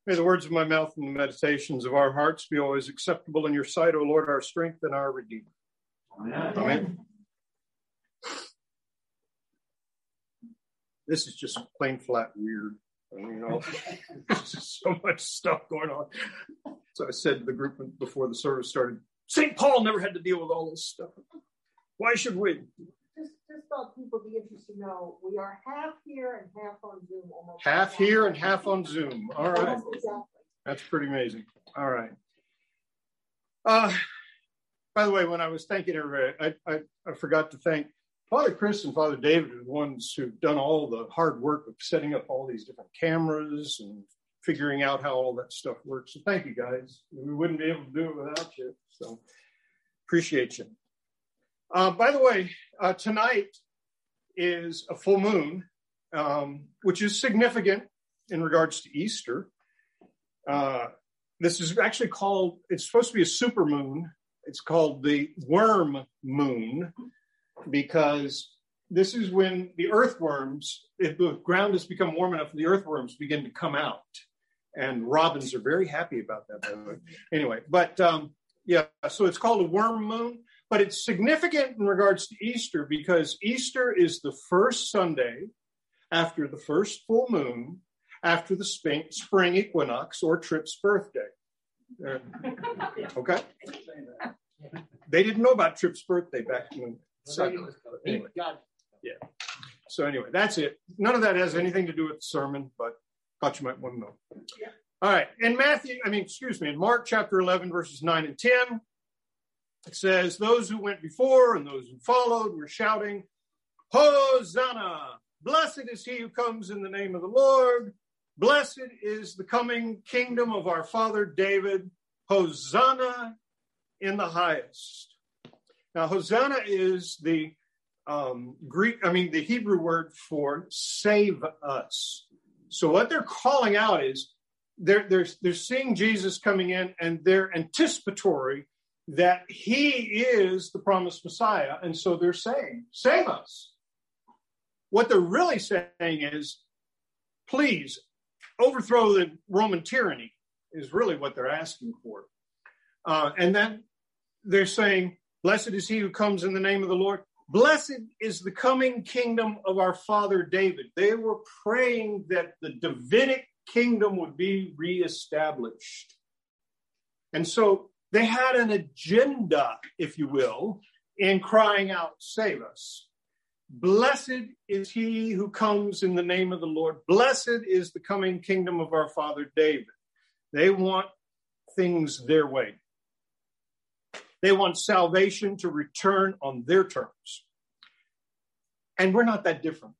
May the words of my mouth and the meditations of our hearts be always acceptable in your sight, O Lord, our strength and our Redeemer. Amen. Amen. This is just plain flat weird. There's just so much stuff going on. So I said to the group before the service started, St. Paul never had to deal with all this stuff. Why should we? Just thought people would be interested to know we are half here and half on Zoom. Almost half here and half on Zoom. All right. Exactly. That's pretty amazing. All right. By the way, when I was thanking everybody, I forgot to thank Father Chris and Father David are the ones who've done all the hard work of setting up all these different cameras and figuring out how all that stuff works. So thank you, guys. We wouldn't be able to do it without you. So appreciate you. By the way, tonight is a full moon, which is significant in regards to Easter. This is actually called, it's supposed to be a super moon. It's called the worm moon because this is when the earthworms, if the ground has become warm enough, the earthworms begin to come out. And robins are very happy about that, by the way. Anyway, but yeah, so it's called a worm moon. But it's significant in regards to Easter because Easter is the first Sunday after the first full moon, after the spring equinox or Tripp's birthday. Okay? They didn't know about Tripp's birthday back in the second. Anyway, yeah. So anyway, that's it. None of that has anything to do with the sermon, but thought you might want to know. Yeah. All right. In Mark chapter 11, verses 9 and 10, it says, those who went before and those who followed were shouting, Hosanna! Blessed is he who comes in the name of the Lord. Blessed is the coming kingdom of our father David. Hosanna in the highest. Now, Hosanna is the Hebrew word for save us. So what they're calling out is they're seeing Jesus coming in and they're anticipatory that he is the promised Messiah. And so they're saying, save us. What they're really saying is, please overthrow the Roman tyranny is really what they're asking for. And then they're saying, blessed is he who comes in the name of the Lord. Blessed is the coming kingdom of our father David. They were praying that the Davidic kingdom would be reestablished. And so they had an agenda, if you will, in crying out, save us. Blessed is he who comes in the name of the Lord. Blessed is the coming kingdom of our father David. They want things their way. They want salvation to return on their terms. And we're not that different.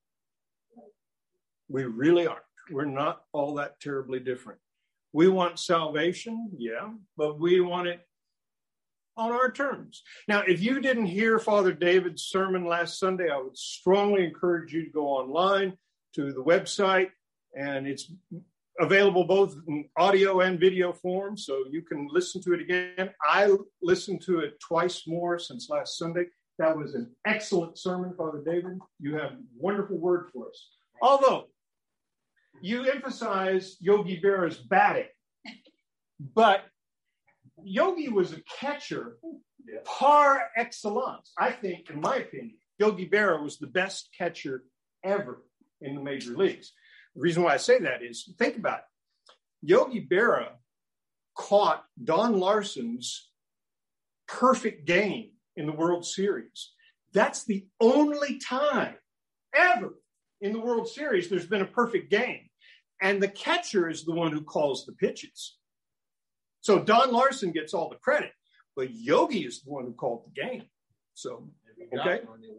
We really aren't. We're not all that terribly different. We want salvation, yeah, but we want it on our terms. Now, if you didn't hear Father David's sermon last Sunday, I would strongly encourage you to go online to the website, and it's available both in audio and video form, so you can listen to it again. I listened to it twice more since last Sunday. That was an excellent sermon, Father David. You have a wonderful word for us. Although, you emphasize Yogi Berra's batting, but Yogi was a catcher par excellence. I think, in my opinion, Yogi Berra was the best catcher ever in the major leagues. The reason why I say that is, think about it. Yogi Berra caught Don Larson's perfect game in the World Series. That's the only time ever in the World Series there's been a perfect game. And the catcher is the one who calls the pitches. So Don Larson gets all the credit, but Yogi is the one who called the game. So, okay.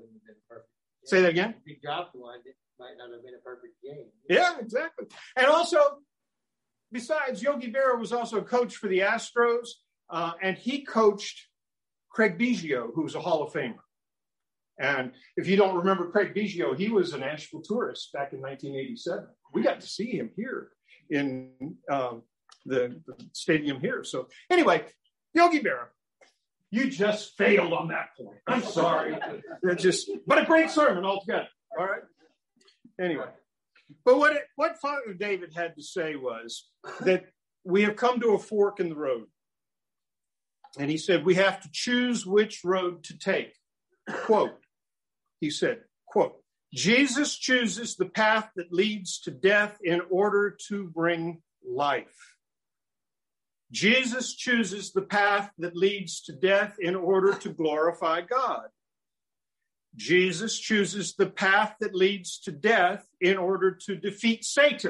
Say that again? If he dropped one, it might not have been a perfect game. Yeah, exactly. And also, besides, Yogi Berra was also a coach for the Astros, and he coached Craig Biggio, who was a Hall of Famer. And if you don't remember Craig Biggio, he was a Nashville tourist back in 1987. We got to see him here in the stadium here. So anyway, Yogi Berra, you just failed on that point. I'm sorry. But a great sermon altogether. All right. Anyway, But what Father David had to say was that we have come to a fork in the road. And he said, we have to choose which road to take. Quote, he said, quote, Jesus chooses the path that leads to death in order to bring life. Jesus chooses the path that leads to death in order to glorify God. Jesus chooses the path that leads to death in order to defeat Satan.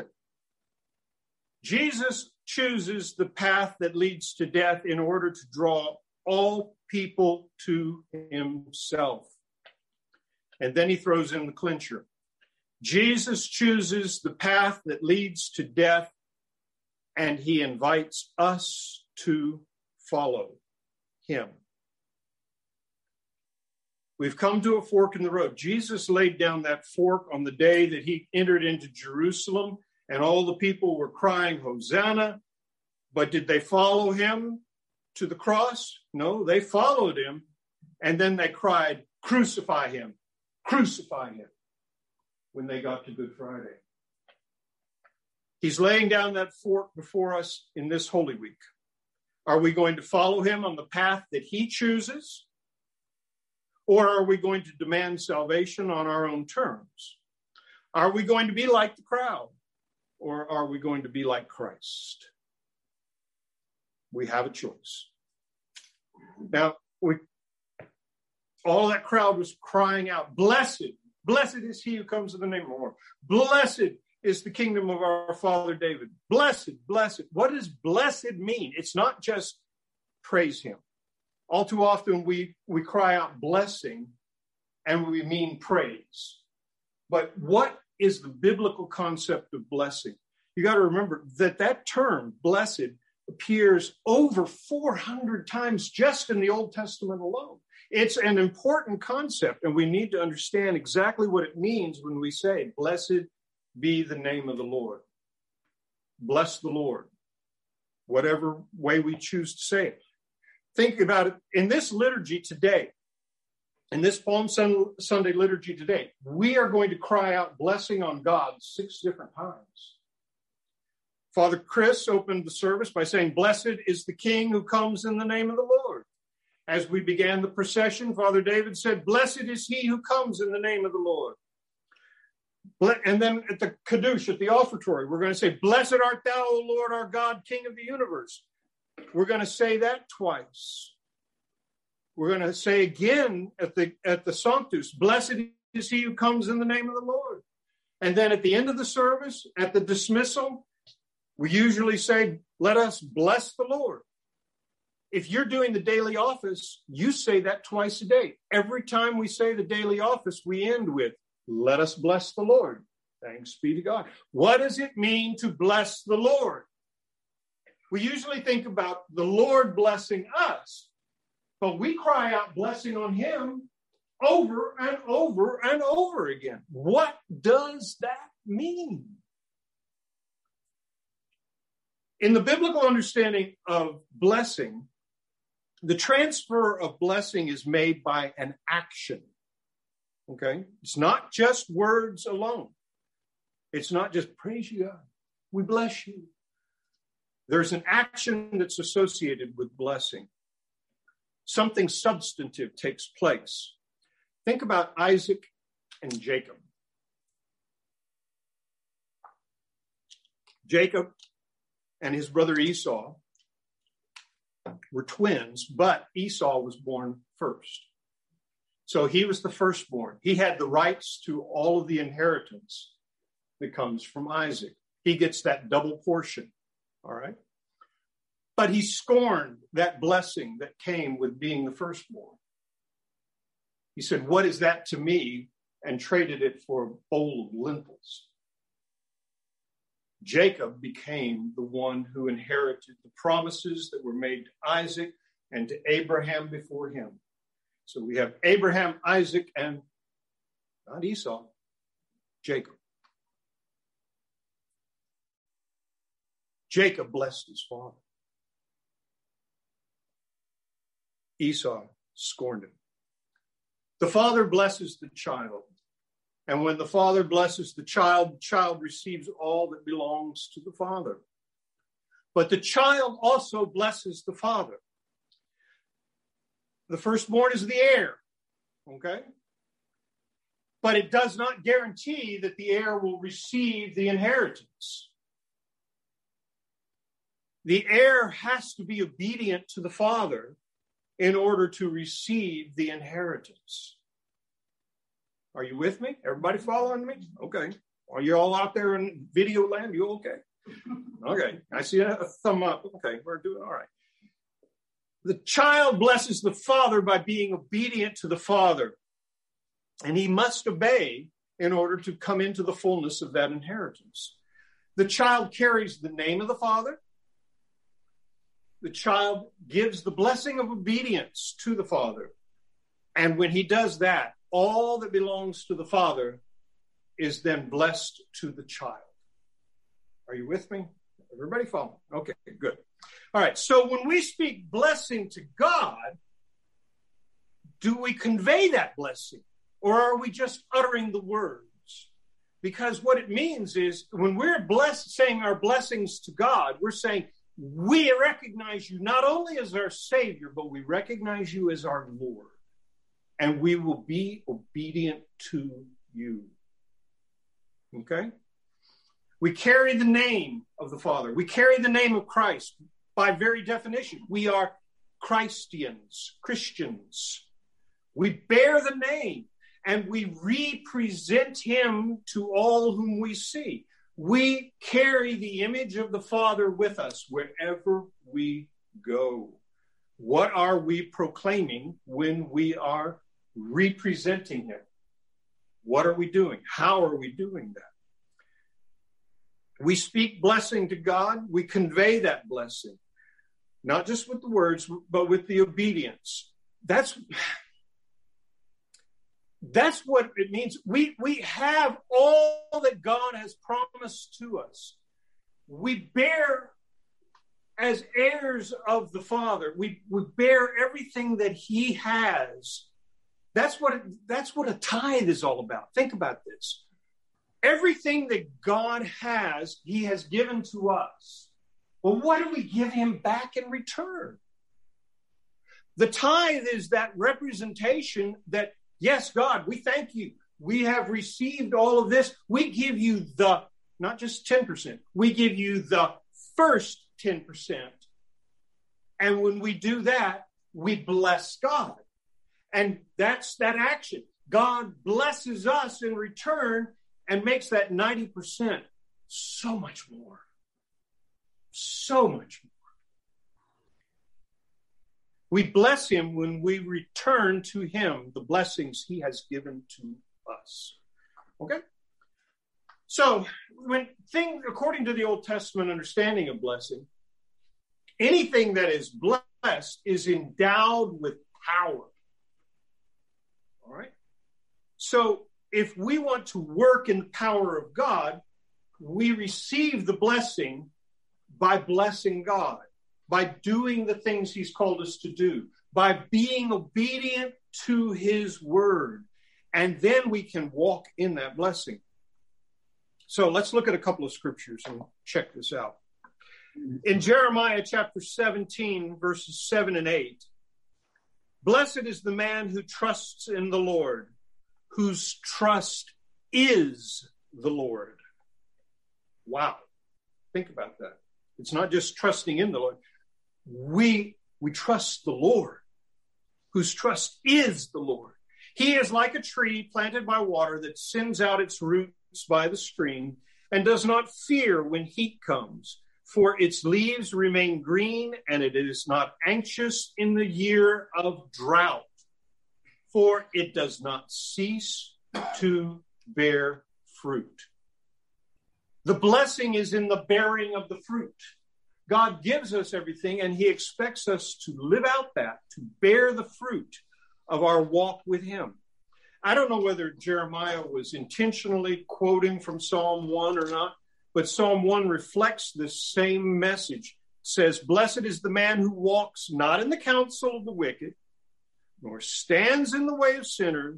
Jesus chooses the path that leads to death in order to draw all people to himself. And then he throws in the clincher. Jesus chooses the path that leads to death, and he invites us to follow him. We've come to a fork in the road. Jesus laid down that fork on the day that he entered into Jerusalem, and all the people were crying, Hosanna. But did they follow him to the cross? No, they followed him, and then they cried, crucify him, when they got to Good Friday. He's laying down that fork before us in this Holy Week. Are we going to follow him on the path that he chooses? Or are we going to demand salvation on our own terms? Are we going to be like the crowd? Or are we going to be like Christ? We have a choice. Now, all that crowd was crying out, blessed is he who comes in the name of the Lord. Blessed is the kingdom of our father David. Blessed. What does blessed mean? It's not just praise him. All too often we cry out blessing and we mean praise. But what is the biblical concept of blessing? You got to remember that term, blessed, appears over 400 times just in the Old Testament alone. It's an important concept, and we need to understand exactly what it means when we say, blessed be the name of the Lord. Bless the Lord, whatever way we choose to say it. Think about it. In this liturgy today, in this Palm Sunday liturgy today, we are going to cry out blessing on God 6 different times. Father Chris opened the service by saying, blessed is the King who comes in the name of the Lord. As we began the procession, Father David said, blessed is he who comes in the name of the Lord. And then at the Kaddish, at the offertory, we're going to say, blessed art thou, O Lord, our God, King of the universe. We're going to say that twice. We're going to say again at the Sanctus, blessed is he who comes in the name of the Lord. And then at the end of the service, at the dismissal, we usually say, let us bless the Lord. If you're doing the daily office, you say that twice a day. Every time we say the daily office, we end with, let us bless the Lord. Thanks be to God. What does it mean to bless the Lord? We usually think about the Lord blessing us, but we cry out blessing on him over and over and over again. What does that mean? In the biblical understanding of blessing, the transfer of blessing is made by an action. Okay? It's not just words alone. It's not just praise you, God. We bless you. There's an action that's associated with blessing. Something substantive takes place. Think about Isaac and Jacob. Jacob and his brother Esau were twins, but Esau was born first. So he was the firstborn. He had the rights to all of the inheritance that comes from Isaac. He gets that double portion, all right? But he scorned that blessing that came with being the firstborn. He said, what is that to me? And traded it for a bowl of lentils. Jacob became the one who inherited the promises that were made to Isaac and to Abraham before him. So we have Abraham, Isaac, and not Esau, Jacob. Jacob blessed his father. Esau scorned him. The father blesses the child. And when the Father blesses the child receives all that belongs to the Father. But the child also blesses the Father. The firstborn is the heir, okay? But it does not guarantee that the heir will receive the inheritance. The heir has to be obedient to the Father in order to receive the inheritance. Are you with me? Everybody following me? Okay. Are you all out there in video land? You okay? Okay. I see a thumb up. Okay. We're doing all right. The child blesses the Father by being obedient to the Father. And he must obey in order to come into the fullness of that inheritance. The child carries the name of the Father. The child gives the blessing of obedience to the Father. And when he does that, all that belongs to the Father is then blessed to the child. Are you with me? Everybody follow? Okay, good. All right, so when we speak blessing to God, do we convey that blessing? Or are we just uttering the words? Because what it means is when we're saying our blessings to God, we're saying, we recognize you not only as our Savior, but we recognize you as our Lord. And we will be obedient to you. Okay? We carry the name of the Father. We carry the name of Christ. By very definition, we are Christians. We bear the name and we represent him to all whom we see. We carry the image of the Father with us wherever we go. What are we proclaiming when we are representing him? What are we doing? How are we doing that? We speak blessing to God. We convey that blessing, not just with the words, but with the obedience. That's what it means. We have all that God has promised to us. We bear as heirs of the Father. We bear everything that he has. That's what a tithe is all about. Think about this. Everything that God has, he has given to us. Well, what do we give him back in return? The tithe is that representation that, yes, God, we thank you. We have received all of this. We give you not just 10%, we give you the first 10%. And when we do that, we bless God. And that's that action. God blesses us in return and makes that 90% so much more. So much more. We bless him when we return to him the blessings he has given to us. Okay? So, according to the Old Testament understanding of blessing, anything that is blessed is endowed with power. All right? So, if we want to work in the power of God, we receive the blessing by blessing God, by doing the things he's called us to do, by being obedient to his word. And then we can walk in that blessing. So let's look at a couple of scriptures and check this out. In Jeremiah chapter 17, verses 7 and 8, blessed is the man who trusts in the Lord, whose trust is the Lord. Wow. Think about that. It's not just trusting in the Lord. We trust the Lord, whose trust is the Lord. He is like a tree planted by water that sends out its roots by the stream and does not fear when heat comes, for its leaves remain green and it is not anxious in the year of drought, for it does not cease to bear fruit. The blessing is in the bearing of the fruit. God gives us everything, and he expects us to live out that, to bear the fruit of our walk with him. I don't know whether Jeremiah was intentionally quoting from Psalm 1 or not, but Psalm 1 reflects this same message. It says, blessed is the man who walks not in the counsel of the wicked, nor stands in the way of sinners,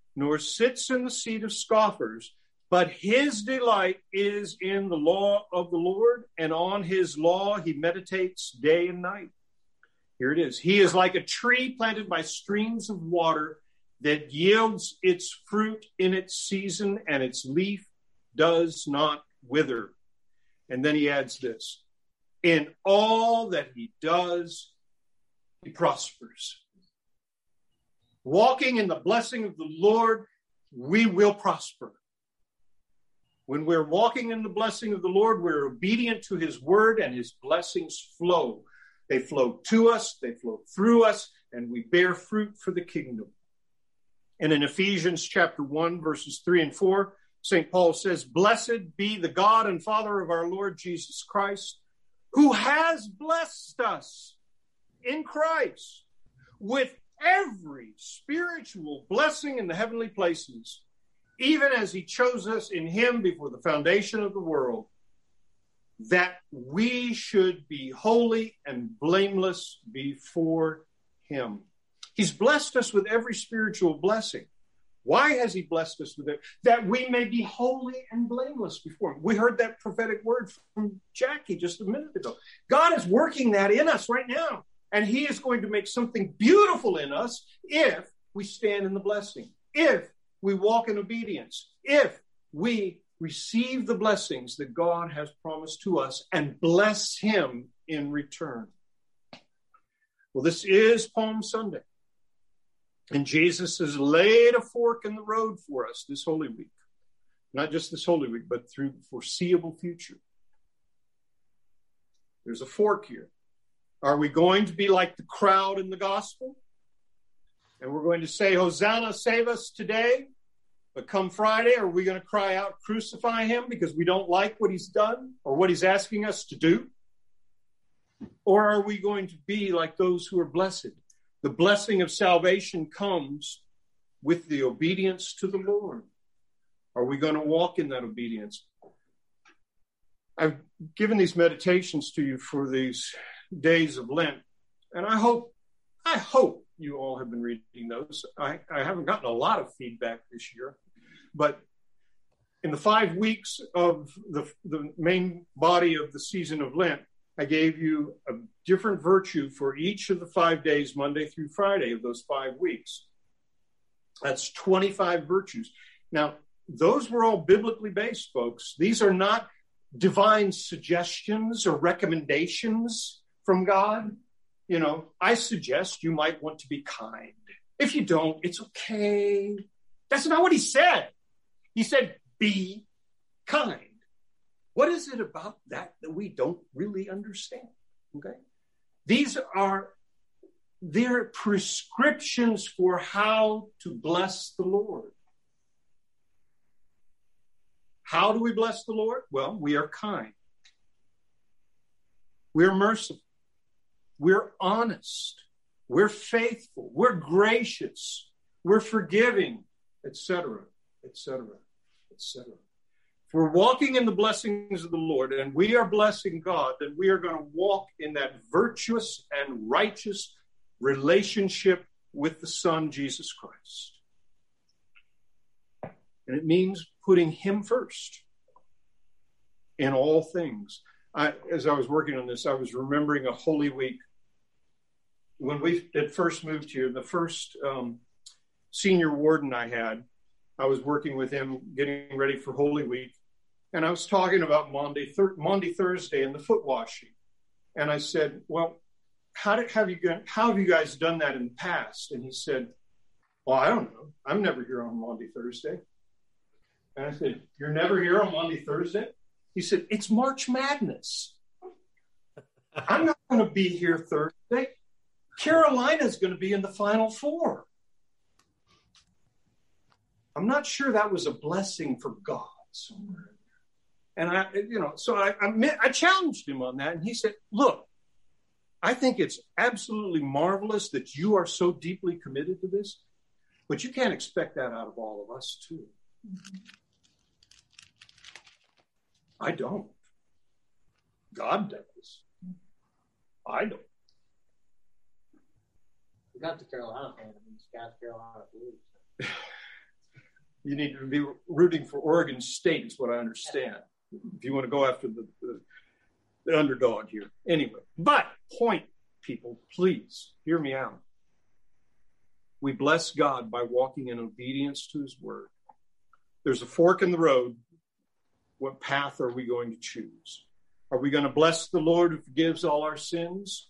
nor sits in the seat of scoffers, but his delight is in the law of the Lord, and on his law he meditates day and night. Here it is. He is like a tree planted by streams of water that yields its fruit in its season, and its leaf does not wither. And then he adds this: in all that he does, he prospers. Walking in the blessing of the Lord, we will prosper. When we're walking in the blessing of the Lord, we're obedient to his word, and his blessings flow. They flow to us, they flow through us, and we bear fruit for the kingdom. And in Ephesians chapter 1, verses 3 and 4, St. Paul says, "Blessed be the God and Father of our Lord Jesus Christ, who has blessed us in Christ with every spiritual blessing in the heavenly places, even as he chose us in him before the foundation of the world, that we should be holy and blameless before him." He's blessed us with every spiritual blessing. Why has he blessed us with it? That we may be holy and blameless before him. We heard that prophetic word from Jackie just a minute ago. God is working that in us right now. And he is going to make something beautiful in us if we stand in the blessing, if we walk in obedience, if we receive the blessings that God has promised to us and bless him in return. Well, this is Palm Sunday. And Jesus has laid a fork in the road for us this Holy Week. Not just this Holy Week, but through the foreseeable future. There's a fork here. Are we going to be like the crowd in the gospel? And we're going to say, "Hosanna, save us today." But come Friday, are we going to cry out, "Crucify him," because we don't like what he's done or what he's asking us to do? Or are we going to be like those who are blessed? The blessing of salvation comes with the obedience to the Lord. Are we going to walk in that obedience? I've given these meditations to you for these days of Lent, and I hope you all have been reading those. I haven't gotten a lot of feedback this year, but in the 5 weeks of the main body of the season of Lent, I gave you a different virtue for each of the 5 days, Monday through Friday of those 5 weeks. That's 25 virtues. Now, those were all biblically based, folks. These are not divine suggestions or recommendations from God. You know, I suggest you might want to be kind. If you don't, it's okay. That's not what he said. He said, be kind. What is it about that we don't really understand? Okay? They're prescriptions for how to bless the Lord. How do we bless the Lord? Well, we are kind. We're merciful. We're honest. We're faithful. We're gracious. We're forgiving, etc., etc., etc. If we're walking in the blessings of the Lord and we are blessing God, then we are going to walk in that virtuous and righteous relationship with the Son, Jesus Christ. And it means putting him first in all things. As I was working on this, I was remembering a Holy Week. When we had first moved here, the first senior warden I had, I was working with him, getting ready for Holy Week. And I was talking about Maundy Thursday and the foot washing. And I said, well, how have you guys done that in the past? And he said, well, I don't know. I'm never here on Maundy Thursday. And I said, you're never here on Maundy Thursday? He said, it's March Madness. I'm not going to be here Thursday. Carolina's going to be in the Final Four. I'm not sure that was a blessing for God somewhere. And I challenged him on that. And he said, look, I think it's absolutely marvelous that you are so deeply committed to this, but you can't expect that out of all of us too. I don't. God does. I don't. You're not the Carolina fan. I mean, Scott's Carolina Blues. You need to be rooting for Oregon State is what I understand. If you want to go after the underdog here. Anyway, but point, people, please hear me out. We bless God by walking in obedience to his word. There's a fork in the road. What path are we going to choose? Are we going to bless the Lord who forgives all our sins?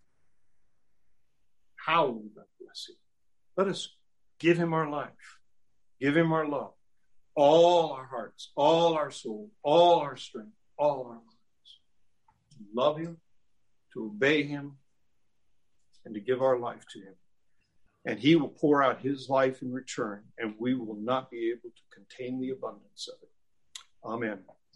How are we going to bless him? Let us give him our life. Give him our love. All our hearts, all our soul, all our strength, all our minds. To love him, to obey him, and to give our life to him. And he will pour out his life in return, and we will not be able to contain the abundance of it. Amen.